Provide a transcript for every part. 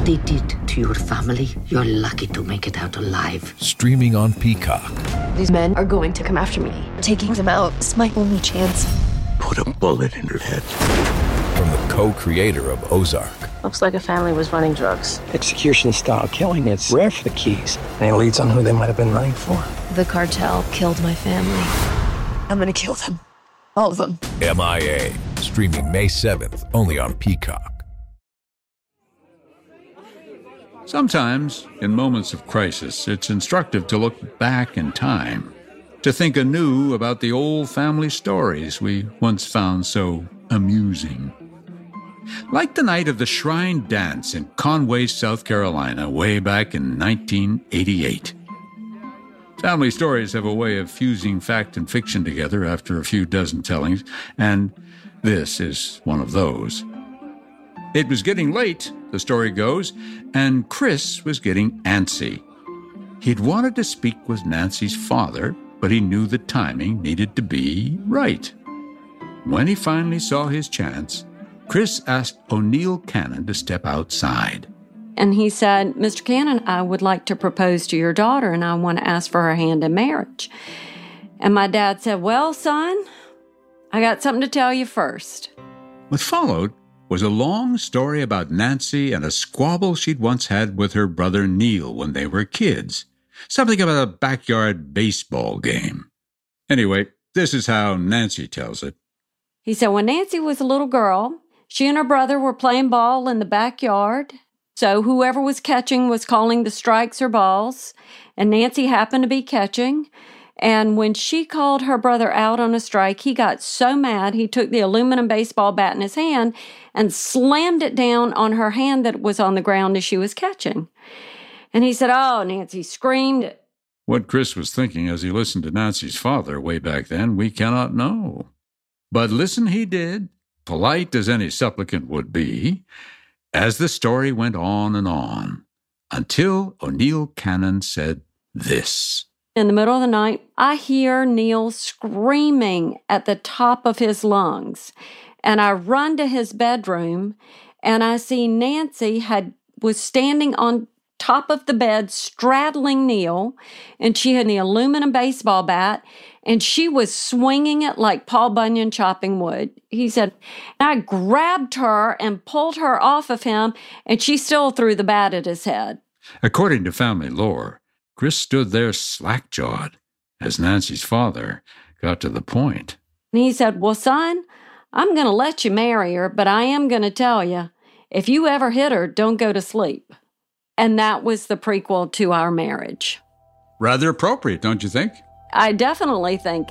what they did to your family, you're lucky to make it out alive. Streaming on Peacock. These men are going to come after me. Taking them out is my only chance. Put a bullet in her head. From the co-creator of Ozark. Looks like a family was running drugs. Execution-style killing, it's rare for the Keys. And it leads on who they might have been running for. The cartel killed my family. I'm gonna kill them. All of them. MIA. Streaming May 7th, only on Peacock. Sometimes, in moments of crisis, it's instructive to look back in time, to think anew about the old family stories we once found so amusing. Like the night of the Shrine Dance in Conway, South Carolina, way back in 1988. Family stories have a way of fusing fact and fiction together after a few dozen tellings, and this is one of those. It was getting late, the story goes, and Chris was getting antsy. He'd wanted to speak with Nancy's father, but he knew the timing needed to be right. When he finally saw his chance, Chris asked O'Neill Cannon to step outside. And he said, Mr. Cannon, I would like to propose to your daughter, and I want to ask for her hand in marriage. And my dad said, well, son, I got something to tell you first. What followed was a long story about Nancy and a squabble she'd once had with her brother Neil when they were kids. Something about a backyard baseball game. Anyway, this is how Nancy tells it. He said, when Nancy was a little girl, she and her brother were playing ball in the backyard. So whoever was catching was calling the strikes or balls, and Nancy happened to be catching. And when she called her brother out on a strike, he got so mad he took the aluminum baseball bat in his hand and slammed it down on her hand that was on the ground as she was catching. And he said, oh, Nancy screamed. What Chris was thinking as he listened to Nancy's father way back then, we cannot know. But listen he did, polite as any supplicant would be, as the story went on and on, until O'Neill Cannon said this. In the middle of the night, I hear Neil screaming at the top of his lungs, and I run to his bedroom, and I see Nancy was standing on top of the bed straddling Neil, and she had the aluminum baseball bat, and she was swinging it like Paul Bunyan chopping wood. He said, I grabbed her and pulled her off of him, and she still threw the bat at his head. According to family lore, Chris stood there slack-jawed as Nancy's father got to the point. And he said, well, son, I'm going to let you marry her, but I am going to tell you, if you ever hit her, don't go to sleep. And that was the prequel to our marriage. Rather appropriate, don't you think? I definitely think.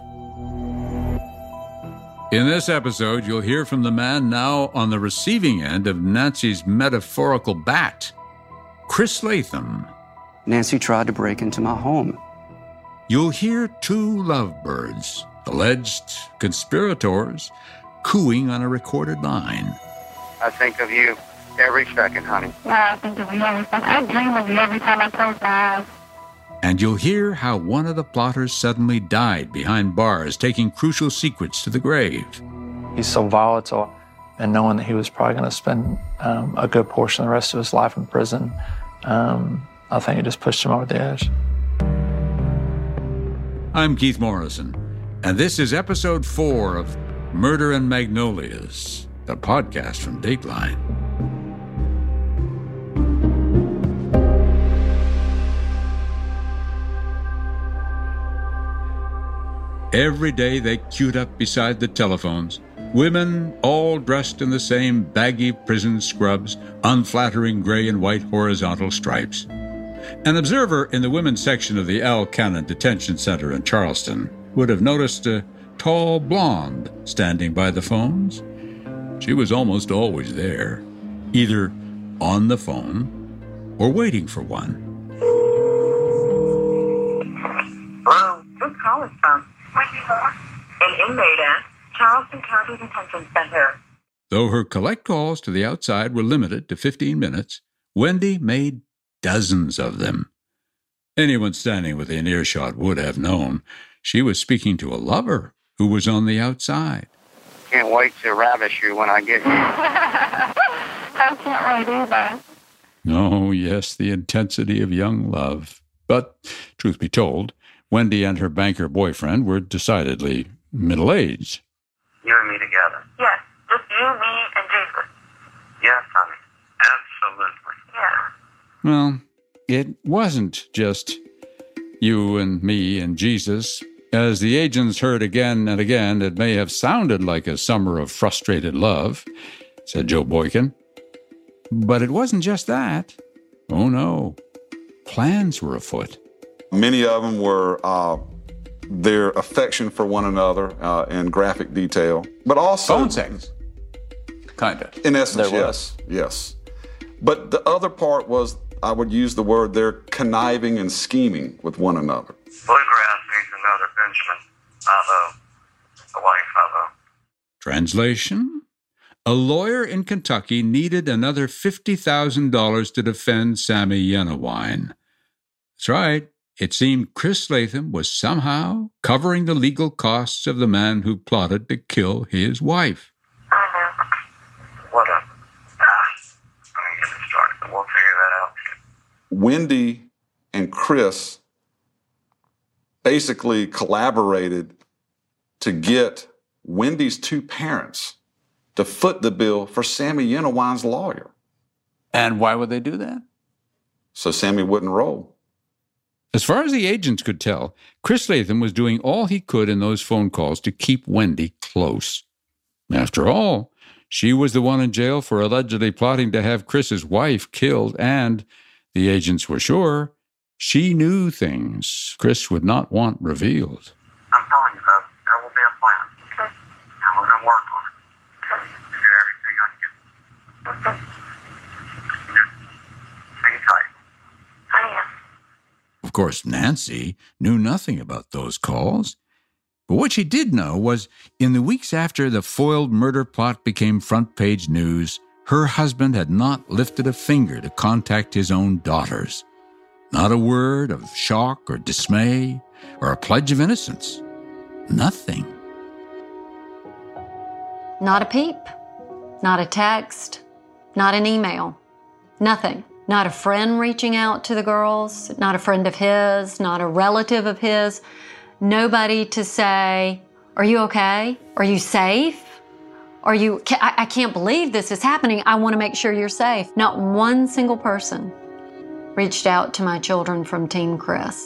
In this episode, you'll hear from the man now on the receiving end of Nancy's metaphorical bat, Chris Latham. Nancy tried to break into my home. You'll hear two lovebirds, alleged conspirators, cooing on a recorded line. I think of you every second, honey. I think of you every second. I dream of you every time I close my eyes. And you'll hear how one of the plotters suddenly died behind bars, taking crucial secrets to the grave. He's so volatile, and knowing that he was probably going to spend a good portion of the rest of his life in prison, I think it just pushed him over the edge. I'm Keith Morrison, and this is episode 4 of Murder and Magnolias, the podcast from Dateline. Every day they queued up beside the telephones, women all dressed in the same baggy prison scrubs, unflattering gray and white horizontal stripes. An observer in the women's section of the Al Cannon Detention Center in Charleston would have noticed a tall blonde standing by the phones. She was almost always there, either on the phone or waiting for one. Hello, who's calling from? An inmate at Charleston County Detention Center. Though her collect calls to the outside were limited to 15 minutes, Wendy made dozens of them. Anyone standing within earshot would have known she was speaking to a lover who was on the outside. Can't wait to ravish you when I get you. I can't wait either. Oh, yes, the intensity of young love. But, truth be told, Wendy and her banker boyfriend were decidedly middle-aged. You and me together. Yes, just you, me, and Jesus. Yes, honey. Absolutely. Yeah. Well, it wasn't just you and me and Jesus. As the agents heard again and again, it may have sounded like a summer of frustrated love, said Joe Boykin. But it wasn't just that. Oh, no. Plans were afoot. Many of them were their affection for one another in graphic detail, but also... Phone sex. Kind of. In essence, There yes. Yes. But the other part was, I would use the word, they're conniving and scheming with one another. Bluegrass needs another Benjamin. Bravo. Hawaii Bravo. Translation? A lawyer in Kentucky needed another $50,000 to defend Sammy Yenawine. That's right. It seemed Chris Latham was somehow covering the legal costs of the man who plotted to kill his wife. What a... Let me get it started, but we'll figure that out. Wendy and Chris basically collaborated to get Wendy's two parents to foot the bill for Sammy Yenawine's lawyer. And why would they do that? So Sammy wouldn't roll. As far as the agents could tell, Chris Latham was doing all he could in those phone calls to keep Wendy close. After all, she was the one in jail for allegedly plotting to have Chris's wife killed, and the agents were sure she knew things Chris would not want revealed. I'm telling you, though, there will be a plan. Okay. And we're going to work on it. Okay. Do everything I can. Okay. Hang tight. I am. Of course, Nancy knew nothing about those calls. But what she did know was, in the weeks after the foiled murder plot became front-page news, her husband had not lifted a finger to contact his own daughters. Not a word of shock or dismay or a pledge of innocence. Nothing. Not a peep, not a text, not an email, nothing. Not a friend reaching out to the girls, not a friend of his, not a relative of his. Nobody to say, are you okay? Are you safe? I can't believe this is happening. I want to make sure you're safe. Not one single person reached out to my children from Team Chris.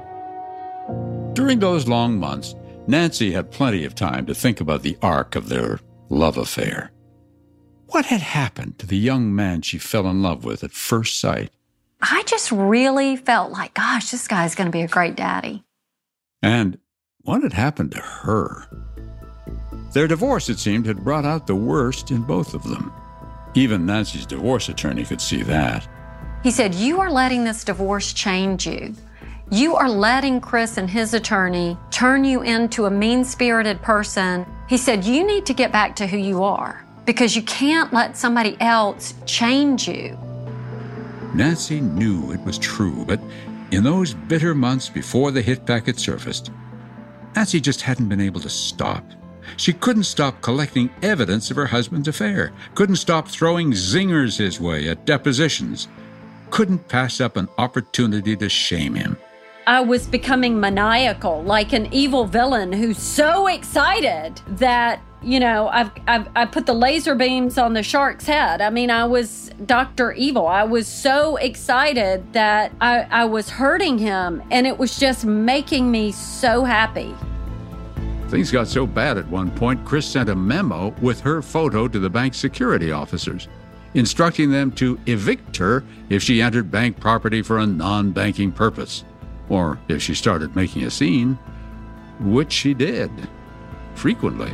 During those long months, Nancy had plenty of time to think about the arc of their love affair. What had happened to the young man she fell in love with at first sight? I just really felt like, gosh, this guy's going to be a great daddy. And what had happened to her? Their divorce, it seemed, had brought out the worst in both of them. Even Nancy's divorce attorney could see that. He said, you are letting this divorce change you. You are letting Chris and his attorney turn you into a mean-spirited person. He said, you need to get back to who you are because you can't let somebody else change you. Nancy knew it was true, but in those bitter months before the hit packet surfaced, Nancy just hadn't been able to stop. She couldn't stop collecting evidence of her husband's affair, couldn't stop throwing zingers his way at depositions, couldn't pass up an opportunity to shame him. I was becoming maniacal, like an evil villain who's so excited that, I put the laser beams on the shark's head. I mean, I was Dr. Evil. I was so excited that I was hurting him, and it was just making me so happy. Things got so bad at one point, Chris sent a memo with her photo to the bank's security officers, instructing them to evict her if she entered bank property for a non-banking purpose, or if she started making a scene, which she did, frequently.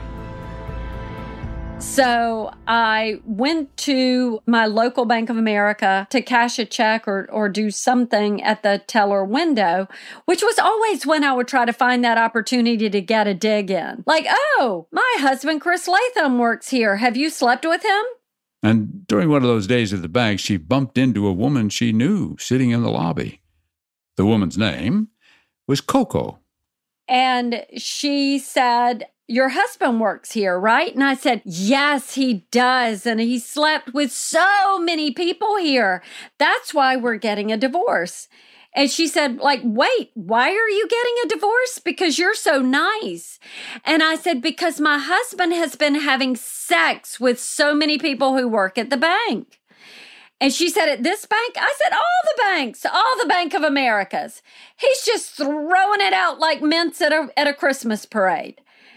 So I went to my local Bank of America to cash a check or do something at the teller window, which was always when I would try to find that opportunity to get a dig in. Like, oh, my husband, Chris Latham, works here. Have you slept with him? And during one of those days at the bank, she bumped into a woman she knew sitting in the lobby. The woman's name was Coco. And she said, your husband works here, right? And I said, yes, he does. And he slept with so many people here. That's why we're getting a divorce. And she said, like, wait, why are you getting a divorce? Because you're so nice. And I said, because my husband has been having sex with so many people who work at the bank. And she said, at this bank? I said, all the banks, all the Bank of Americas. He's just throwing it out like mints at a Christmas parade.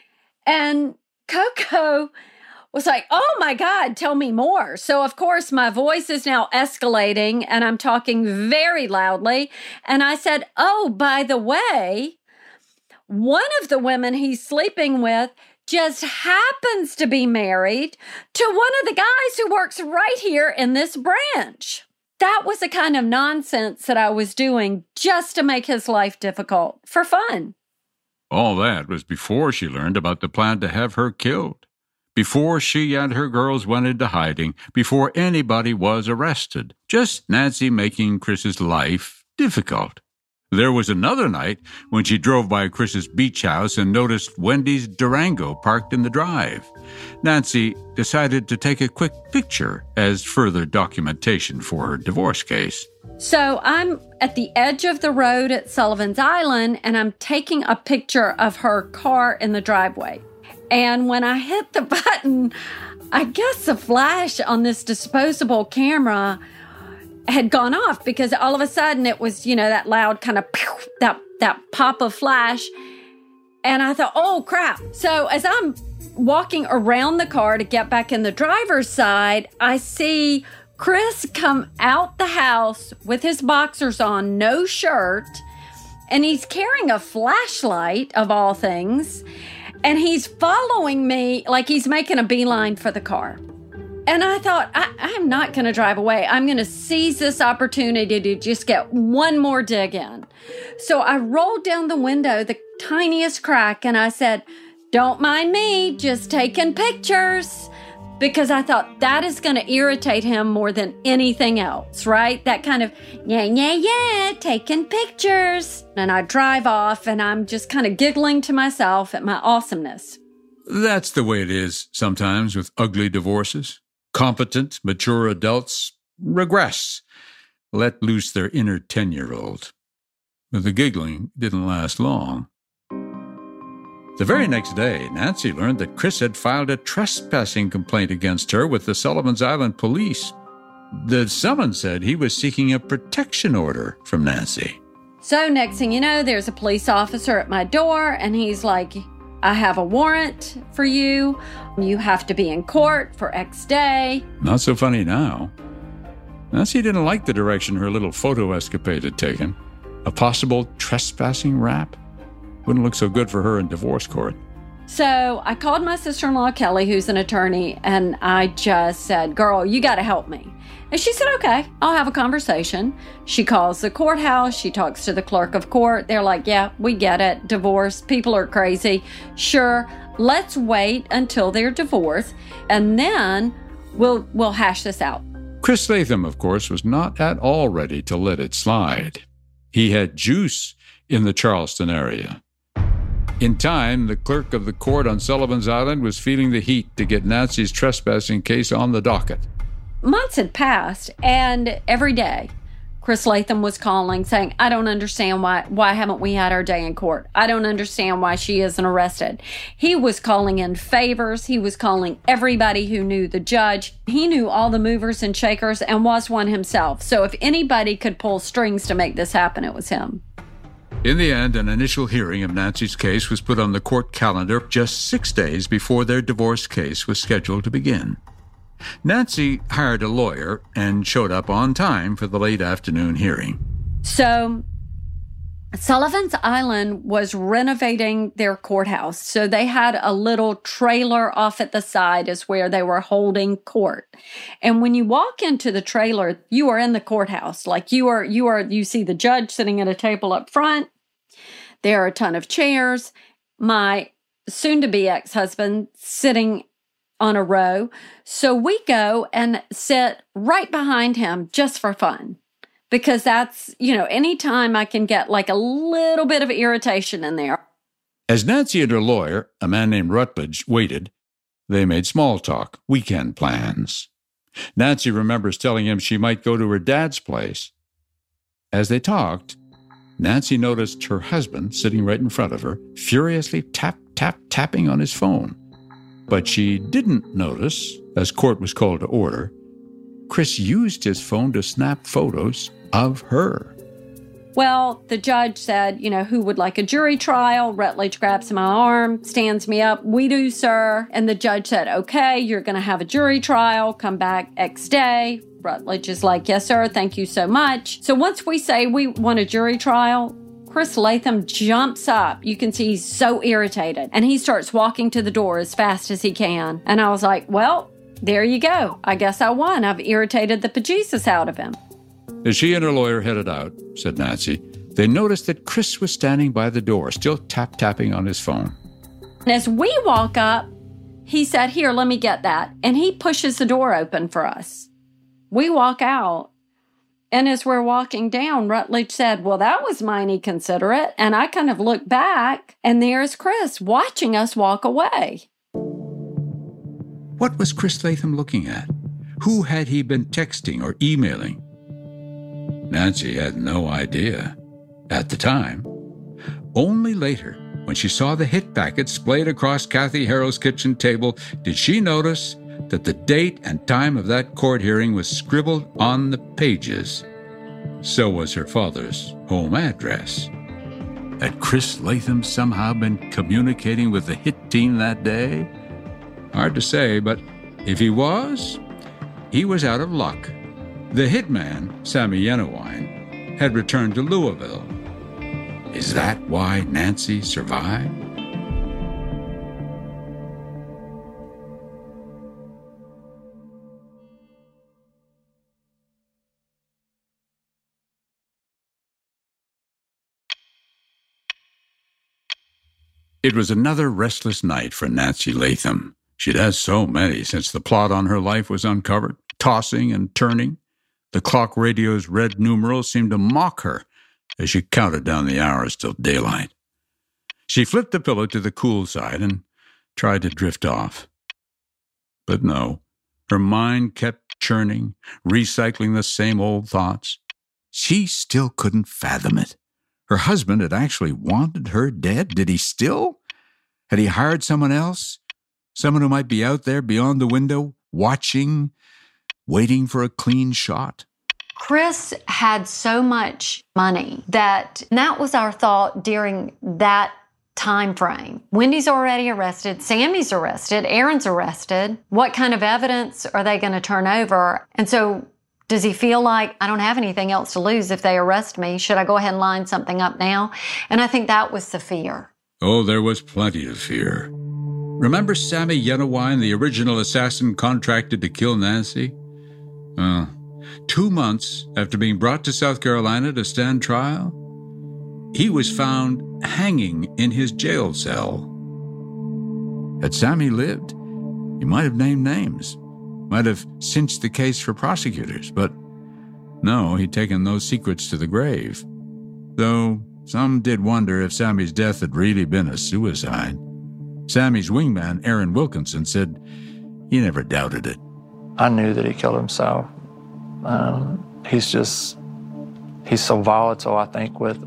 And Coco was like, oh my God, tell me more. So of course my voice is now escalating and I'm talking very loudly. And I said, oh, by the way, one of the women he's sleeping with just happens to be married to one of the guys who works right here in this branch. That was the kind of nonsense that I was doing just to make his life difficult for fun. All that was before she learned about the plan to have her killed, before she and her girls went into hiding, before anybody was arrested. Just Nancy making Chris's life difficult. There was another night when she drove by Chris's beach house and noticed Wendy's Durango parked in the drive. Nancy decided to take a quick picture as further documentation for her divorce case. So I'm at the edge of the road at Sullivan's Island, and I'm taking a picture of her car in the driveway. And when I hit the button, I guess the flash on this disposable camera had gone off because all of a sudden it was, that loud kind of pew, that pop of flash. And I thought, oh, crap. So as I'm walking around the car to get back in the driver's side, I see Chris come out the house with his boxers on, no shirt, and he's carrying a flashlight, of all things, and he's following me like he's making a beeline for the car. And I thought, I'm not going to drive away. I'm going to seize this opportunity to just get one more dig in. So I rolled down the window, the tiniest crack, and I said, don't mind me, just taking pictures. Because I thought that is going to irritate him more than anything else, right? That kind of, yeah, taking pictures. And I drive off and I'm just kind of giggling to myself at my awesomeness. That's the way it is sometimes with ugly divorces. Competent, mature adults regress, let loose their inner 10-year-old. But the giggling didn't last long. The very next day, Nancy learned that Chris had filed a trespassing complaint against her with the Sullivan's Island police. The summons said he was seeking a protection order from Nancy. So next thing you know, there's a police officer at my door, and he's like, I have a warrant for you. You have to be in court for X day. Not so funny now. Nancy didn't like the direction her little photo escapade had taken. A possible trespassing rap? Wouldn't look so good for her in divorce court. So I called my sister-in-law, Kelly, who's an attorney, and I just said, girl, you got to help me. And she said, okay, I'll have a conversation. She calls the courthouse. She talks to the clerk of court. They're like, yeah, we get it. Divorce. People are crazy. Sure, let's wait until they're divorced, and then we'll hash this out. Chris Latham, of course, was not at all ready to let it slide. He had juice in the Charleston area. In time, the clerk of the court on Sullivan's Island was feeling the heat to get Nancy's trespassing case on the docket. Months had passed, and every day, Chris Latham was calling saying, I don't understand why haven't we had our day in court? I don't understand why she isn't arrested. He was calling in favors. He was calling everybody who knew the judge. He knew all the movers and shakers and was one himself. So if anybody could pull strings to make this happen, it was him. In the end, an initial hearing of Nancy's case was put on the court calendar just 6 days before their divorce case was scheduled to begin. Nancy hired a lawyer and showed up on time for the late afternoon hearing. So Sullivan's Island was renovating their courthouse. So they had a little trailer off at the side is where they were holding court. And when you walk into the trailer, you are in the courthouse. Like you see the judge sitting at a table up front. There are a ton of chairs. My soon-to-be ex-husband sitting on a row. So we go and sit right behind him just for fun. Because that's, anytime I can get like a little bit of irritation in there. As Nancy and her lawyer, a man named Rutledge, waited, they made small talk, weekend plans. Nancy remembers telling him she might go to her dad's place. As they talked, Nancy noticed her husband, sitting right in front of her, furiously tapping on his phone. But she didn't notice, as court was called to order, Chris used his phone to snap photos of her. Well, the judge said, who would like a jury trial? Rutledge grabs my arm, stands me up. We do, sir. And the judge said, okay, you're going to have a jury trial. Come back next day. Rutledge is like, yes, sir. Thank you so much. So once we say we want a jury trial, Chris Latham jumps up. You can see he's so irritated. And he starts walking to the door as fast as he can. And I was like, well, there you go. I guess I won. I've irritated the bejesus out of him. As she and her lawyer headed out, said Nancy, they noticed that Chris was standing by the door, still tapping on his phone. And as we walk up, he said, here, let me get that. And he pushes the door open for us. We walk out. And as we're walking down, Rutledge said, well, that was mighty considerate. And I kind of looked back, and there's Chris watching us walk away. What was Chris Latham looking at? Who had he been texting or emailing? Nancy had no idea at the time. Only later, when she saw the hit packet splayed across Kathy Harrell's kitchen table, did she notice that the date and time of that court hearing was scribbled on the pages. So was her father's home address. Had Chris Latham somehow been communicating with the hit team that day? Hard to say, but if he was out of luck. The hitman, Sammy Yenawine, had returned to Louisville. Is that why Nancy survived? It was another restless night for Nancy Latham. She'd had so many since the plot on her life was uncovered, tossing and turning. The clock radio's red numerals seemed to mock her as she counted down the hours till daylight. She flipped the pillow to the cool side and tried to drift off. But no, her mind kept churning, recycling the same old thoughts. She still couldn't fathom it. Her husband had actually wanted her dead. Did he still? Had he hired someone else? Someone who might be out there beyond the window, watching, waiting for a clean shot? Chris had so much money that was our thought during that time frame. Wendy's already arrested, Sammy's arrested, Aaron's arrested. What kind of evidence are they going to turn over? And so does he feel like, I don't have anything else to lose if they arrest me? Should I go ahead and line something up now? And I think that was the fear. Oh, there was plenty of fear. Remember Sammy Yenawine, the original assassin contracted to kill Nancy? 2 months after being brought to South Carolina to stand trial, he was found hanging in his jail cell. Had Sammy lived, he might have named names, might have cinched the case for prosecutors, but no, he'd taken those secrets to the grave. Though some did wonder if Sammy's death had really been a suicide. Sammy's wingman, Aaron Wilkinson, said he never doubted it. I knew that he killed himself. He's so volatile, I think, with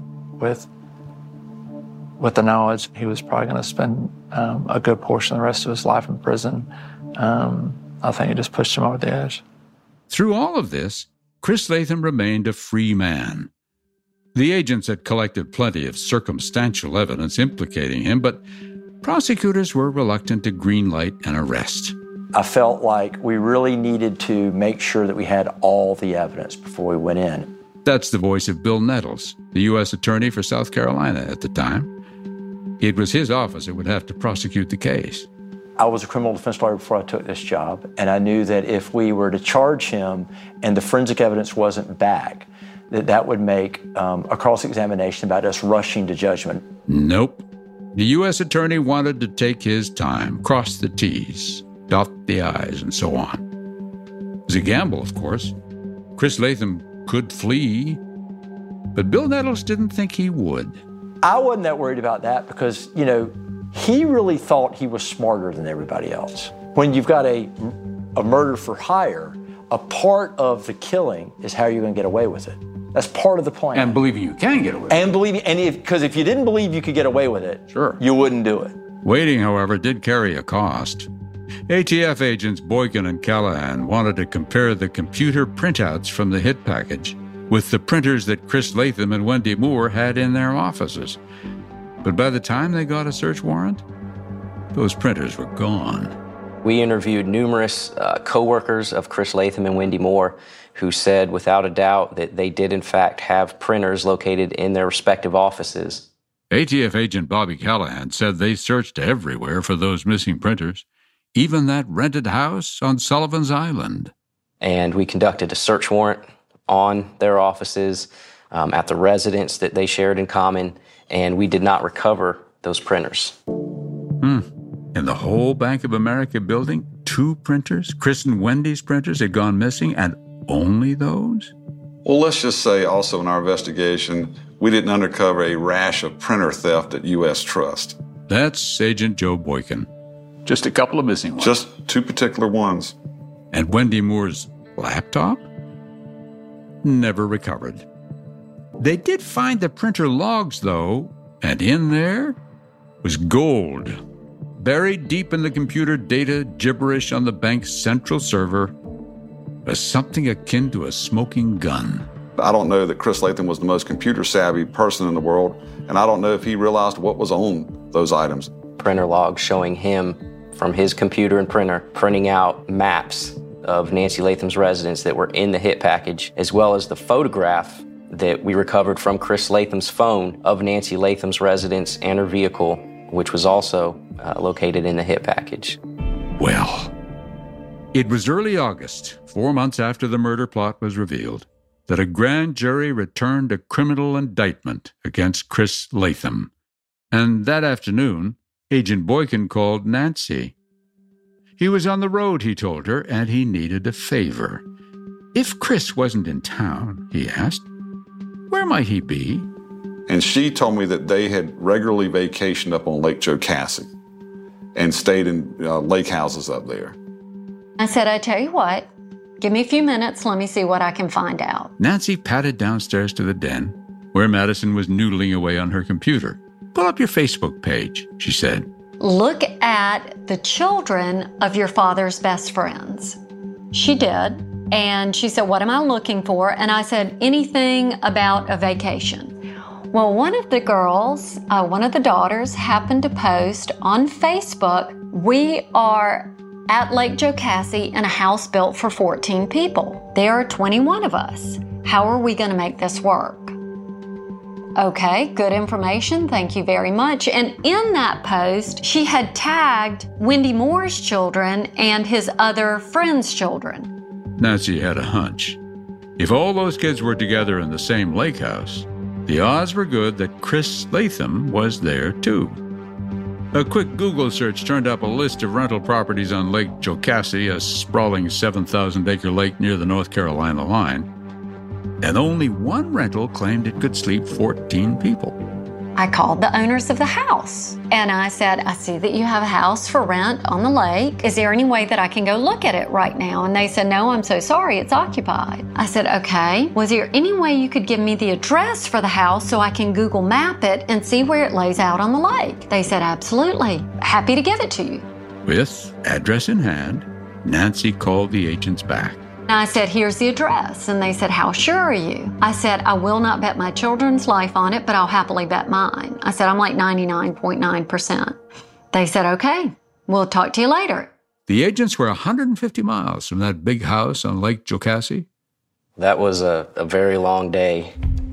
the knowledge he was probably going to spend a good portion of the rest of his life in prison. I think it just pushed him over the edge. Through all of this, Chris Latham remained a free man. The agents had collected plenty of circumstantial evidence implicating him, but prosecutors were reluctant to greenlight an arrest. I felt like we really needed to make sure that we had all the evidence before we went in. That's the voice of Bill Nettles, the U.S. Attorney for South Carolina at the time. It was his office that would have to prosecute the case. I was a criminal defense lawyer before I took this job, and I knew that if we were to charge him and the forensic evidence wasn't back, that would make a cross-examination about us rushing to judgment. Nope. The U.S. Attorney wanted to take his time, cross the T's, dot the I's, and so on. It was a gamble, of course. Chris Latham could flee, but Bill Nettles didn't think he would. I wasn't that worried about that because, he really thought he was smarter than everybody else. When you've got a murder for hire, a part of the killing is how you're going to get away with it. That's part of the plan. And believing you can get away with it. Because if you didn't believe you could get away with it, sure, you wouldn't do it. Waiting, however, did carry a cost. ATF agents Boykin and Callahan wanted to compare the computer printouts from the hit package with the printers that Chris Latham and Wendy Moore had in their offices. But by the time they got a search warrant, those printers were gone. We interviewed numerous co-workers of Chris Latham and Wendy Moore who said without a doubt that they did in fact have printers located in their respective offices. ATF agent Bobby Callahan said they searched everywhere for those missing printers, even that rented house on Sullivan's Island. And we conducted a search warrant on their offices, at the residence that they shared in common, and we did not recover those printers. In the whole Bank of America building, 2 printers, Chris and Wendy's printers, had gone missing, and only those? Well, let's just say also in our investigation, we didn't uncover a rash of printer theft at U.S. Trust. That's Agent Joe Boykin. Just a couple of missing ones. Just 2 particular ones. And Wendy Moore's laptop? Never recovered. They did find the printer logs, though, and in there was gold. Buried deep in the computer data gibberish on the bank's central server was something akin to a smoking gun. I don't know that Chris Latham was the most computer-savvy person in the world, and I don't know if he realized what was on those items. Printer logs showing him from his computer and printer printing out maps of Nancy Latham's residence that were in the hit package, as well as the photograph that we recovered from Chris Latham's phone of Nancy Latham's residence and her vehicle, which was also located in the hit package. Well, it was early August, 4 months after the murder plot was revealed, that a grand jury returned a criminal indictment against Chris Latham. And that afternoon, Agent Boykin called Nancy. He was on the road, he told her, and he needed a favor. If Chris wasn't in town, he asked, where might he be? And she told me that they had regularly vacationed up on Lake Jocassee and stayed in lake houses up there. I said, I tell you what, give me a few minutes, let me see what I can find out. Nancy padded downstairs to the den, where Madison was noodling away on her computer. Pull up your Facebook page, she said. Look at the children of your father's best friends. She did. And she said, what am I looking for? And I said, anything about a vacation. Well, one of the girls, one of the daughters, happened to post on Facebook, we are at Lake Jocassee in a house built for 14 people. There are 21 of us. How are we going to make this work? Okay, good information. Thank you very much. And in that post, she had tagged Wendy Moore's children and his other friends' children. Nancy had a hunch. If all those kids were together in the same lake house, the odds were good that Chris Latham was there too. A quick Google search turned up a list of rental properties on Lake Jocassee, a sprawling 7,000-acre lake near the North Carolina line. And only one rental claimed it could sleep 14 people. I called the owners of the house and I said, I see that you have a house for rent on the lake. Is there any way that I can go look at it right now? And they said, no, I'm so sorry, it's occupied. I said, okay, was there any way you could give me the address for the house so I can Google map it and see where it lays out on the lake? They said, absolutely, happy to give it to you. With address in hand, Nancy called the agents back. I said, here's the address. And they said, how sure are you? I said, I will not bet my children's life on it, but I'll happily bet mine. I said, I'm like 99.9%. They said, okay, we'll talk to you later. The agents were 150 miles from that big house on Lake Jocassee. That was a very long day.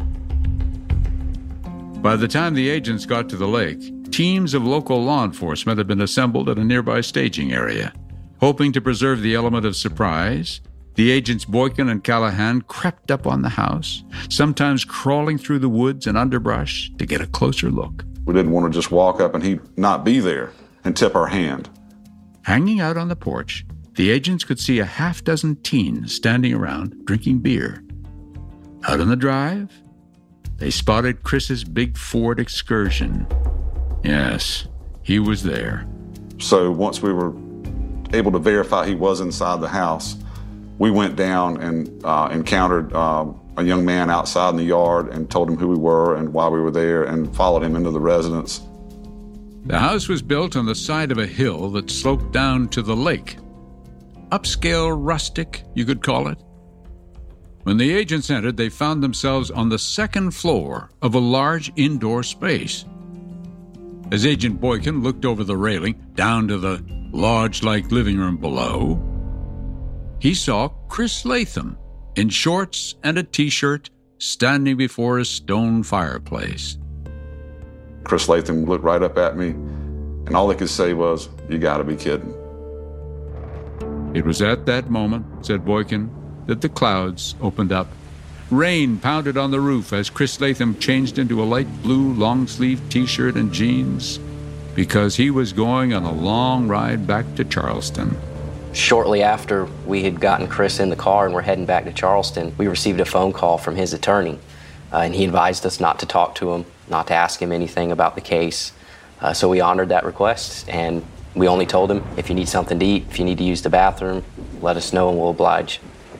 By the time the agents got to the lake, teams of local law enforcement had been assembled at a nearby staging area. Hoping to preserve the element of surprise, the agents Boykin and Callahan crept up on the house, sometimes crawling through the woods and underbrush to get a closer look. We didn't want to just walk up and he not be there and tip our hand. Hanging out on the porch, the agents could see a half-dozen teens standing around drinking beer. Out on the drive, they spotted Chris's big Ford Excursion. Yes, he was there. So once we were able to verify he was inside the house, we went down and encountered a young man outside in the yard and told him who we were and why we were there and followed him into the residence. The house was built on the side of a hill that sloped down to the lake. Upscale rustic, you could call it. When the agents entered, they found themselves on the second floor of a large indoor space. As Agent Boykin looked over the railing down to the lodge-like living room below, he saw Chris Latham in shorts and a T-shirt standing before a stone fireplace. Chris Latham looked right up at me, and all he could say was, "You gotta be kidding." It was at that moment, said Boykin, that the clouds opened up. Rain pounded on the roof as Chris Latham changed into a light blue long-sleeved T-shirt and jeans because he was going on a long ride back to Charleston. Shortly after we had gotten Chris in the car and were heading back to Charleston, we received a phone call from his attorney, and he advised us not to talk to him, not to ask him anything about the case. So we honored that request, and we only told him, if you need something to eat, if you need to use the bathroom, let us know and we'll oblige.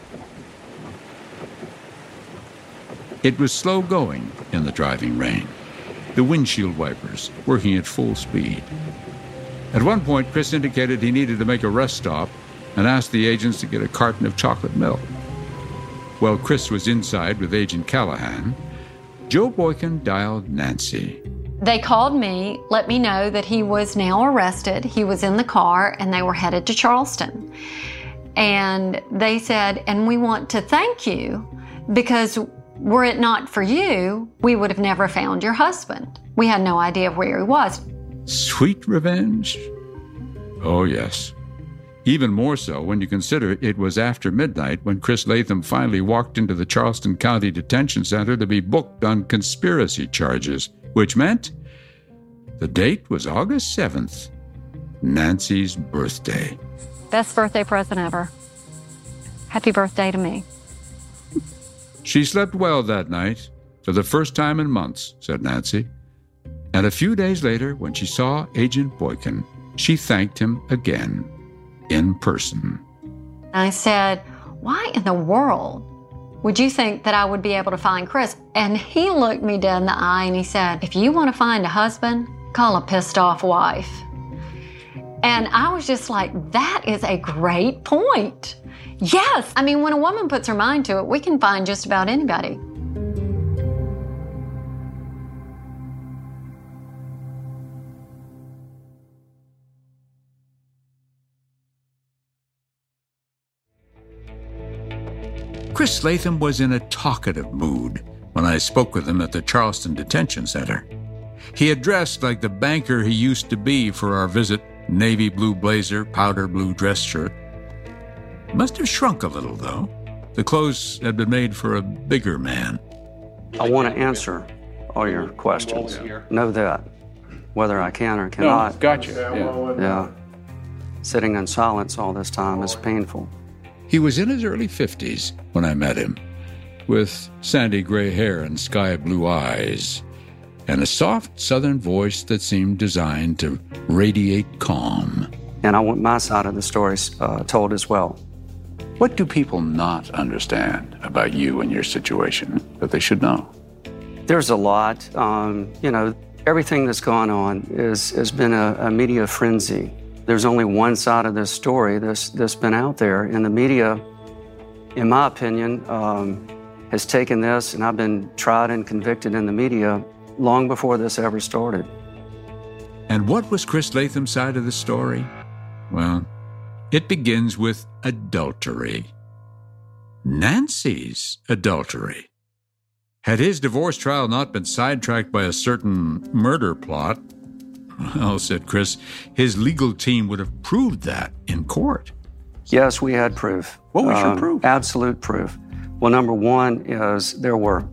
It was slow going in the driving rain, the windshield wipers working at full speed. At one point, Chris indicated he needed to make a rest stop and asked the agents to get a carton of chocolate milk. While Chris was inside with Agent Callahan, Joe Boykin dialed Nancy. They called me, let me know that he was now arrested. He was in the car and they were headed to Charleston. And they said, and we want to thank you because were it not for you, we would have never found your husband. We had no idea where he was. Sweet revenge? Oh, yes. Even more so when you consider it was after midnight when Chris Latham finally walked into the Charleston County Detention Center to be booked on conspiracy charges, which meant the date was August 7th, Nancy's birthday. Best birthday present ever. Happy birthday to me. She slept well that night, for the first time in months, said Nancy. And a few days later, when she saw Agent Boykin, she thanked him again, in person. I said, why in the world would you think that I would be able to find Chris? And he looked me dead in the eye and he said, if you want to find a husband, call a pissed off wife. And I was just like, that is a great point. Yes, I mean, when a woman puts her mind to it, we can find just about anybody. Chris Latham was in a talkative mood when I spoke with him at the Charleston Detention Center. He had dressed like the banker he used to be for our visit, navy blue blazer, powder blue dress shirt. Must have shrunk a little, though. The clothes had been made for a bigger man. I want to answer all your questions. Know that, whether I can or cannot. No, gotcha. Yeah. Sitting in silence all this time is painful. He was in his early 50s when I met him, with sandy gray hair and sky blue eyes, and a soft southern voice that seemed designed to radiate calm. And I want my side of the story told as well. What do people not understand about you and your situation that they should know? There's a lot. Everything that's gone on has been a media frenzy. There's only one side of this story that's been out there, and the media, in my opinion, has taken this, and I've been tried and convicted in the media long before this ever started. And what was Chris Latham's side of the story? Well, it begins with adultery. Nancy's adultery. Had his divorce trial not been sidetracked by a certain murder plot, well, said Chris, his legal team would have proved that in court. Yes, we had proof. What was your proof? Absolute proof. Well, number one is there were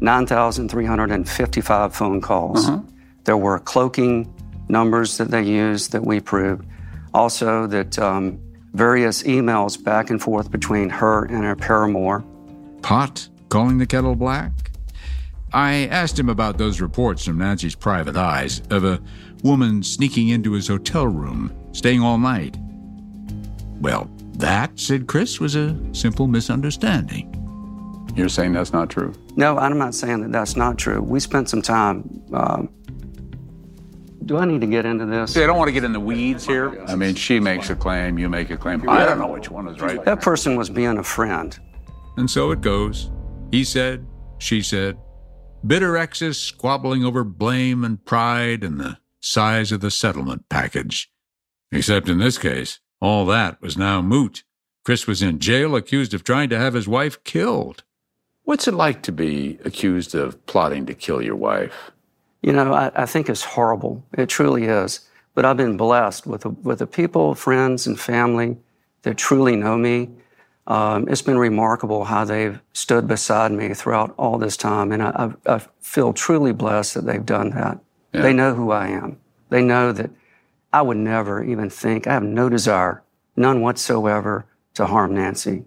9,355 phone calls. Uh-huh. There were cloaking numbers that they used that we proved. Also that various emails back and forth between her and her paramour. Pot calling the kettle black? I asked him about those reports from Nancy's private eyes of a woman sneaking into his hotel room, staying all night. Well, that, said Chris, was a simple misunderstanding. You're saying that's not true? No, I'm not saying that that's not true. We spent some time. Do I need to get into this? See, I don't want to get in the weeds here. I mean, she makes a claim, you make a claim. I don't know which one is right. That person was being a friend. And so it goes. He said, she said. Bitter exes squabbling over blame and pride and the size of the settlement package. Except in this case, all that was now moot. Chris was in jail accused of trying to have his wife killed. What's it like to be accused of plotting to kill your wife? You know, I think it's horrible. It truly is. But I've been blessed with the people, friends, and family that truly know me. It's been remarkable how they've stood beside me throughout all this time, and I feel truly blessed that they've done that. Yeah. They know who I am. They know that I would never even think, I have no desire, none whatsoever, to harm Nancy.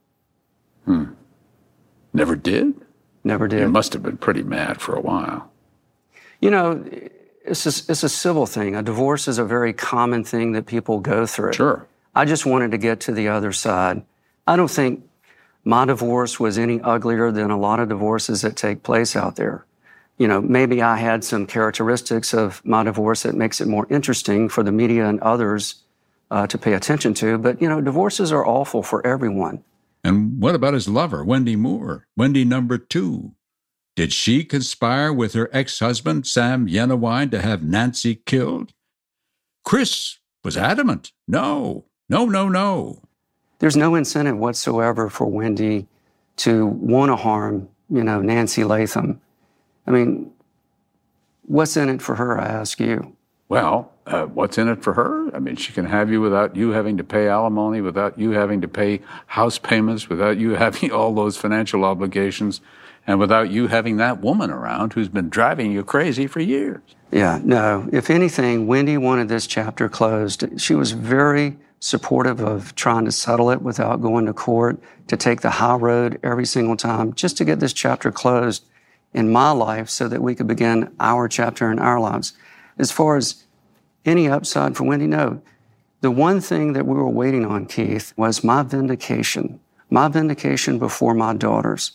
Never did? Never did. You must have been pretty mad for a while. You know, it's a civil thing. A divorce is a very common thing that people go through. Sure. I just wanted to get to the other side. I don't think my divorce was any uglier than a lot of divorces that take place out there. You know, maybe I had some characteristics of my divorce that makes it more interesting for the media and others to pay attention to. But, you know, divorces are awful for everyone. And what about his lover, Wendy Moore, Wendy number 2? Did she conspire with her ex-husband, Sam Yenawine, to have Nancy killed? Chris was adamant. No. There's no incentive whatsoever for Wendy to want to harm, you know, Nancy Latham. I mean, what's in it for her, I ask you? Well, what's in it for her? I mean, she can have you without you having to pay alimony, without you having to pay house payments, without you having all those financial obligations, and without you having that woman around who's been driving you crazy for years. Yeah, no. If anything, Wendy wanted this chapter closed. She was very supportive of trying to settle it without going to court, to take the high road every single time, just to get this chapter closed in my life so that we could begin our chapter in our lives. As far as any upside for Wendy, no. The one thing that we were waiting on, Keith, was my vindication before my daughters.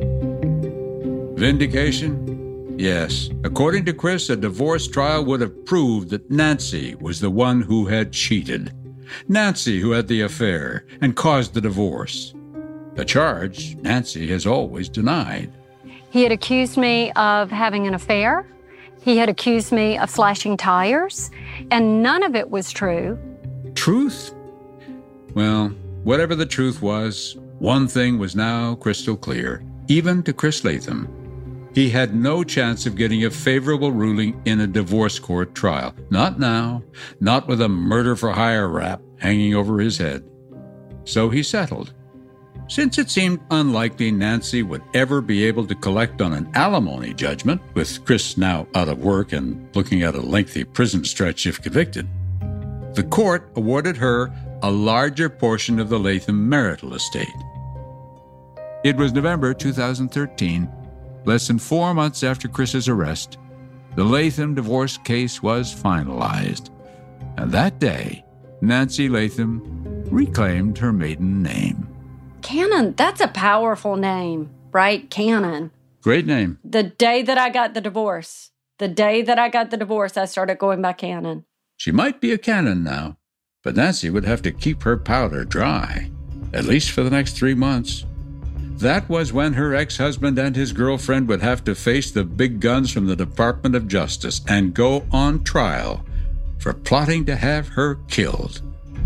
Vindication? Yes. According to Chris, a divorce trial would have proved that Nancy was the one who had cheated. Nancy who had the affair and caused the divorce. A charge Nancy has always denied. He had accused me of having an affair. He had accused me of slashing tires, and none of it was true. Truth? Well, whatever the truth was, one thing was now crystal clear, even to Chris Latham. He had no chance of getting a favorable ruling in a divorce court trial. Not now, not with a murder-for-hire rap hanging over his head. So he settled. Since it seemed unlikely Nancy would ever be able to collect on an alimony judgment, with Chris now out of work and looking at a lengthy prison stretch if convicted, the court awarded her a larger portion of the Latham marital estate. It was November 2013. Less than 4 months after Chris's arrest, the Latham divorce case was finalized. And that day, Nancy Latham reclaimed her maiden name. Cannon, that's a powerful name, right? Cannon. Great name. The day that I got the divorce, I started going by Cannon. She might be a Cannon now, but Nancy would have to keep her powder dry, at least for the next 3 months. That was when her ex-husband and his girlfriend would have to face the big guns from the Department of Justice and go on trial for plotting to have her killed.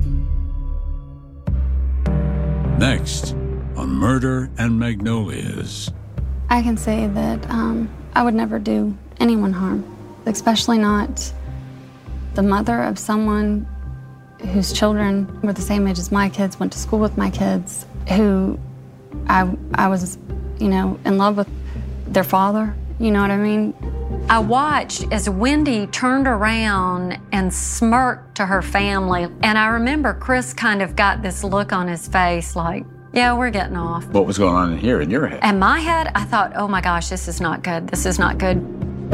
Next, on Murder and Magnolias. I can say that I would never do anyone harm, especially not the mother of someone whose children were the same age as my kids, went to school with my kids, who I was, in love with their father. You know what I mean? I watched as Wendy turned around and smirked to her family. And I remember Chris kind of got this look on his face like, Yeah, we're getting off. What was going on in here in your head? In my head, I thought, oh my gosh, this is not good. This is not good.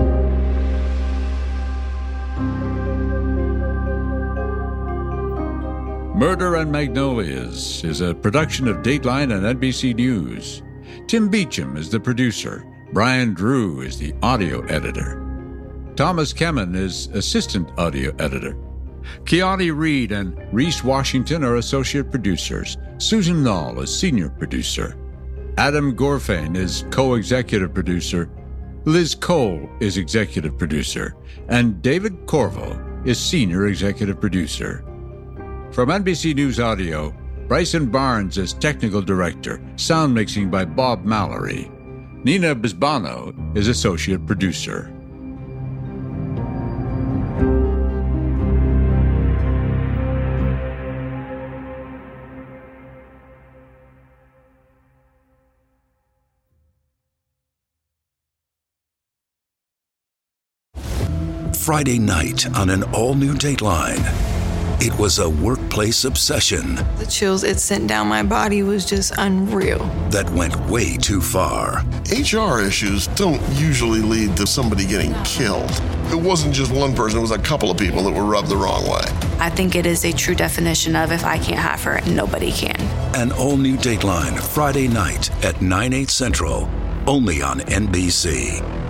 Murder and Magnolias is a production of Dateline and NBC News. Tim Beecham is the producer. Brian Drew is the audio editor. Thomas Kemen is assistant audio editor. Kiani Reed and Reese Washington are associate producers. Susan Knoll is senior producer. Adam Gorfain is co-executive producer. Liz Cole is executive producer. And David Corvo is senior executive producer. From NBC News Audio, Bryson Barnes is technical director, sound mixing by Bob Mallory. Nina Bisbano is associate producer. Friday night on an all-new Dateline. It was a workplace obsession. The chills it sent down my body was just unreal. That went way too far. HR issues don't usually lead to somebody getting killed. It wasn't just one person, it was a couple of people that were rubbed the wrong way. I think it is a true definition of if I can't have her, nobody can. An all-new Dateline, Friday night at 9/8 Central, only on NBC.